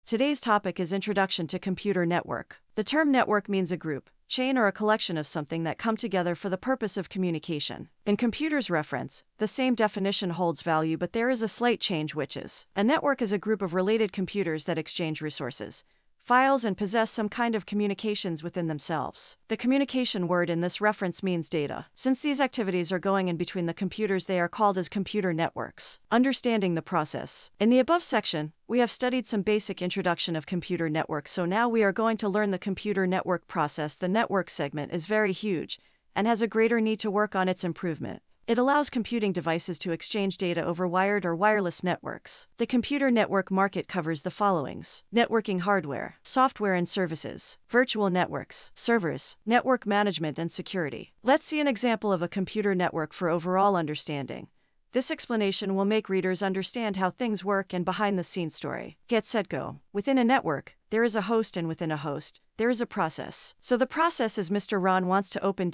Today's topic is Introduction to Computer Network. The term network means a group, chain, or a collection of something that come together for the purpose of communication. In computers reference, the same definition holds value, but there is a slight change, which is a network is a group of related computers that exchange resources, files, and possess some kind of communications within themselves. The communication word in this reference means data. Since these activities are going in between the computers, they are called as computer networks. Understanding the process. In the above section, we have studied some basic introduction of computer networks, so now we are going to learn the computer network process. The network segment is very huge and has a greater need to work on its improvement. It allows computing devices to exchange data over wired or wireless networks. The computer network market covers the followings: networking hardware, software and services, virtual networks, servers, network management and security. Let's see an example of a computer network for overall understanding. This explanation will make readers understand how things work and behind-the-scenes story. Get set go. Within a network, there is a host, and within a host, there is a process. So the process is Mr. Ron wants to open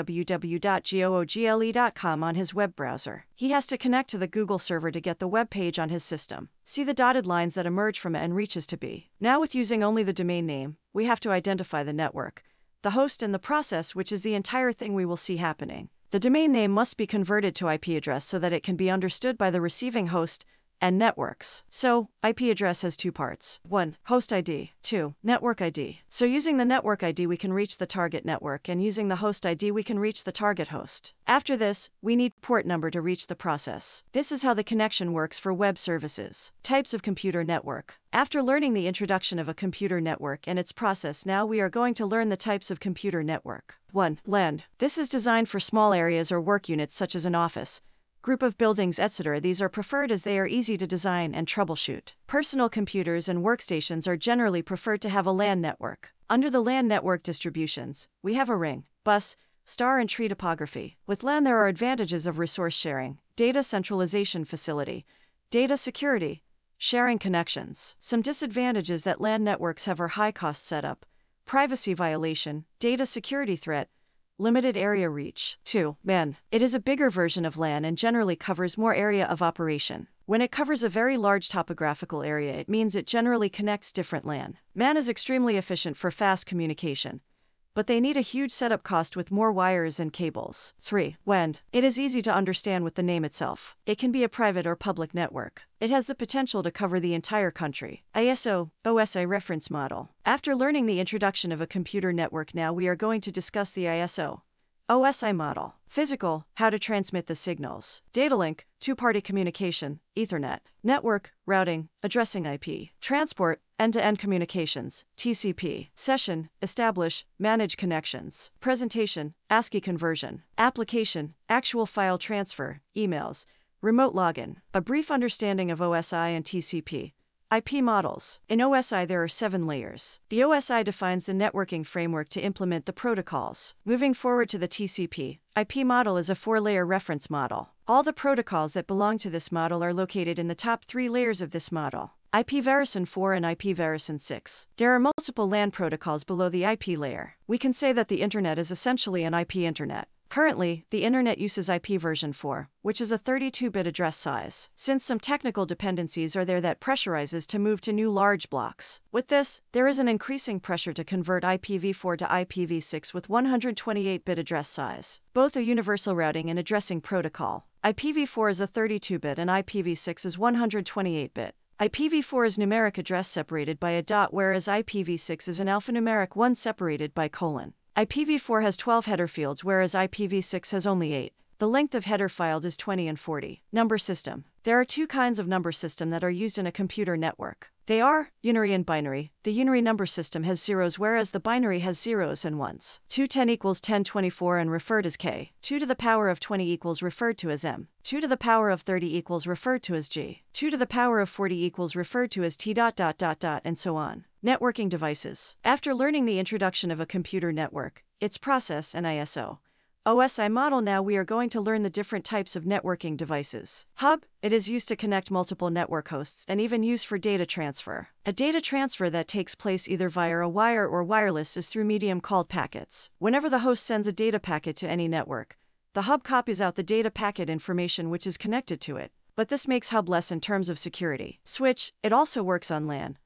www.google.com on his web browser. He has to connect to the Google server to get the web page on his system. See the dotted lines that emerge from it and reaches to be. Now with using only the domain name, we have to identify the network, the host, and the process, which is the entire thing we will see happening. The domain name must be converted to IP address so that it can be understood by the receiving host and networks. So, IP address has two parts. 1. Host ID. 2. Network ID. So using the network ID we can reach the target network, and using the host ID we can reach the target host. After this, we need port number to reach the process. This is how the connection works for web services. Types of computer network. After learning the introduction of a computer network and its process, now we are going to learn the types of computer network. 1. LAN. This is designed for small areas or work units such as an office, group of buildings, etc. These are preferred as they are easy to design and troubleshoot. Personal computers and workstations are generally preferred to have a LAN network. Under the LAN network distributions, we have a ring, bus, star, and tree topography. With LAN there are advantages of resource sharing, data centralization facility, data security, sharing connections. Some disadvantages that LAN networks have are high cost setup, privacy violation, data security threat, limited area reach. 2. MAN. It is a bigger version of LAN and generally covers more area of operation. When it covers a very large topographical area, it means it generally connects different LAN. MAN is extremely efficient for fast communication, but they need a huge setup cost with more wires and cables. 3. WAN. It is easy to understand with the name itself. It can be a private or public network. It has the potential to cover the entire country. ISO, OSI reference model. After learning the introduction of a computer network, now we are going to discuss the ISO, OSI model. Physical, how to transmit the signals. Data link, two-party communication, Ethernet. Network, routing, addressing IP. Transport, end-to-end communications, TCP. Session, establish, manage connections. Presentation, ASCII conversion. Application, actual file transfer, emails, remote login. A brief understanding of OSI and TCP. IP models. In OSI there are 7 layers. The OSI defines the networking framework to implement the protocols. Moving forward to the TCP, IP model is a 4-layer reference model. All the protocols that belong to this model are located in the top 3 layers of this model: IP Verison 4 and IP Verison 6. There are multiple LAN protocols below the IP layer. We can say that the internet is essentially an IP internet. Currently, the internet uses IP version 4, which is a 32-bit address size, since some technical dependencies are there that pressurizes to move to new large blocks. With this, there is an increasing pressure to convert IPv4 to IPv6 with 128-bit address size. Both are universal routing and addressing protocol. IPv4 is a 32-bit and IPv6 is 128-bit. IPv4 is numeric address separated by a dot, whereas IPv6 is an alphanumeric 1 separated by colon. IPv4 has 12 header fields, whereas IPv6 has only 8. The length of header files is 20 and 40. Number system. There are 2 kinds of number system that are used in a computer network. They are unary and binary. The unary number system has zeros, whereas the binary has zeros and ones. 210 equals 1024 and referred as K. 2 to the power of 20 equals referred to as M. 2 to the power of 30 equals referred to as G. 2 to the power of 40 equals referred to as T ... and so on. Networking devices. After learning the introduction of a computer network, its process, and ISO, OSI model, now we are going to learn the different types of networking devices. Hub. It is used to connect multiple network hosts and even used for data transfer. A data transfer that takes place either via a wire or wireless is through medium called packets. Whenever the host sends a data packet to any network, the hub copies out the data packet information which is connected to it. But this makes hub less in terms of security. Switch. It also works on LAN,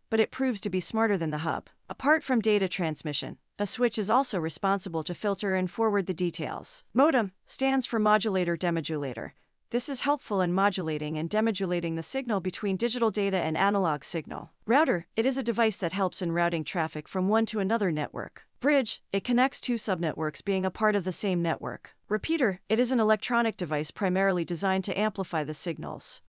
but it proves to be smarter than the hub. Apart from data transmission, a switch is also responsible to filter and forward the details. Modem stands for modulator demodulator. This is helpful in modulating and demodulating the signal between digital data and analog signal. Router, it is a device that helps in routing traffic from one to another network. Bridge, it connects two subnetworks being a part of the same network. Repeater, it is an electronic device primarily designed to amplify the signals.